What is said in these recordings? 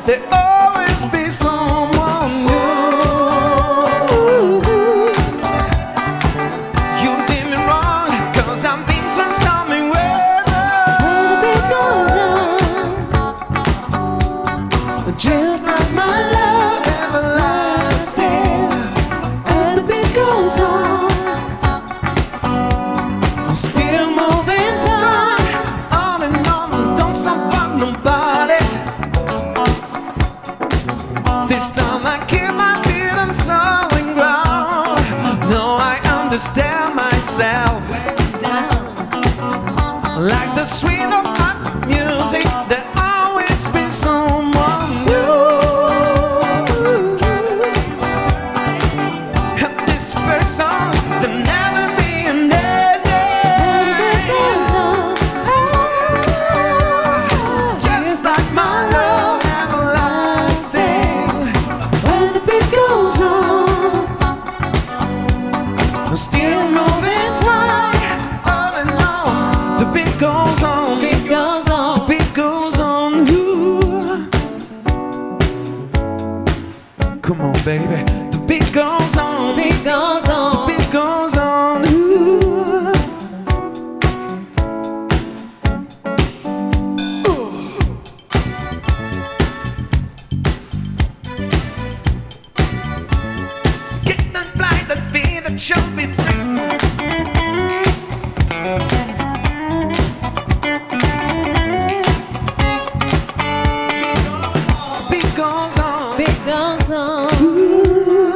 there'll always be someone new. You did me wrong, 'cause I've been through stormy weather. Just like my love, everlasting. And the beat goes on. I'm still moving strong, on and on. Don't stop for nobody. This time I keep my feet on solid ground. No, I understand myself. Like the sweet of my music, there'll always be someone new. And this person, there'll never be an end. Just like my love, everlasting. When the beat goes on, I'm still moving tight, on and on. The beat goes on, beat goes on, the beat goes on. Ooh. Come on, baby. The beat goes on, beat goes on, the beat goes on. Ooh. Get that flight, that beat, that should be through. Beat goes on, Beat goes on. ooh.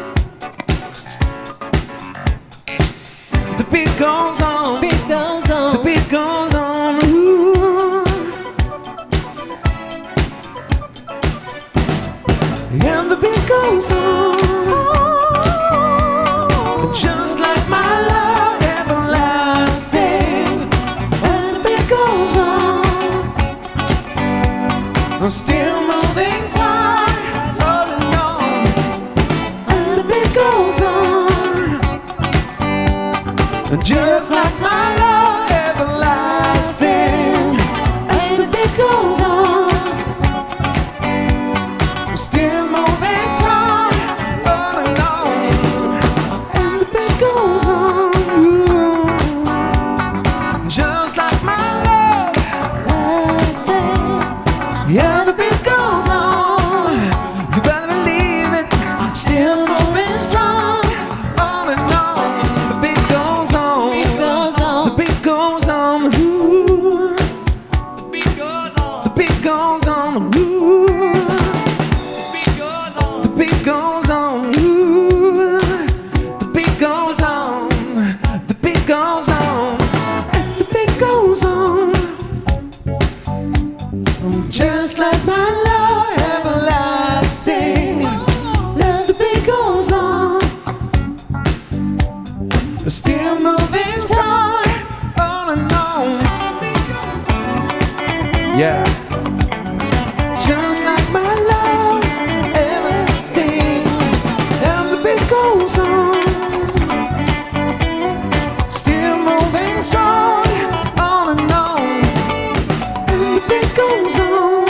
The beat goes on, Beat goes on. the beat goes on. Ooh. And the beat goes on. Just like my love, everlasting. And the beat goes on. I'm still moving strong, on and on. And the beat goes on. Just like my love, everlasting. And the beat goes on. I'm still moving strong, on and on. And the beat goes on. Ooh. Just like my love, yeah, the beat goes on. You better believe it. Still moving strong, on and on. The beat goes on. Beat goes on. The beat goes on. Ooh. The beat goes on. The beat goes on. Ooh. The beat goes on. Ooh. The beat goes on. The beat goes on. And the beat goes on. Just like my love, everlasting. And the beat goes on. Still moving strong, on and on. Yeah. Just like my love, everlasting. And the beat goes on. Still moving strong, on and on. And the beat goes on.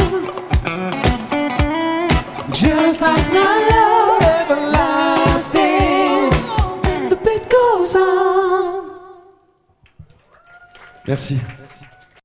Just like my love, everlasting. And the beat goes on. Merci.